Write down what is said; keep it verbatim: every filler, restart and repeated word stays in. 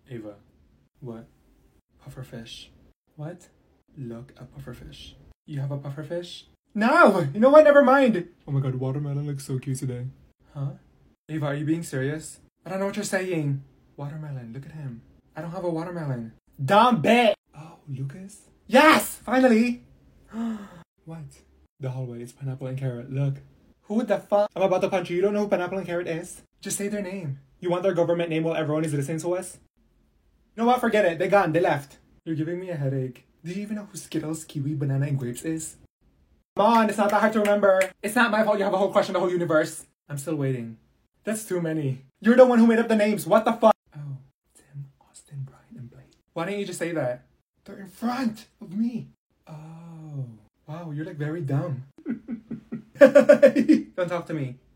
Ava. What? Pufferfish. What? Look at pufferfish. You have a pufferfish? No! You know what? Never mind! Oh my god, watermelon looks so cute today. Huh? Ava, are you being serious? I don't know what you're saying. Watermelon, look at him. I don't have a watermelon. Dumb bitch! Oh, Lucas? Yes! Finally! What? The hallway is Pineapple and Carrot, look. Who the fuck? I'm about to punch you. You don't know who Pineapple and Carrot is? Just say their name. You want their government name while everyone is listening to us? You know what? Forget it. They gone. They left. You're giving me a headache. Do you even know who Skittles, Kiwi, Banana, and Grapes is? Come on, it's not that hard to remember. It's not my fault you have a whole crush on the whole universe. I'm still waiting. That's too many. You're the one who made up the names. What the fuck? Oh, Tim, Austin, Brian, and Blake. Why didn't you just say that? They're in front of me. Oh. Wow, you're like very dumb. Don't talk to me.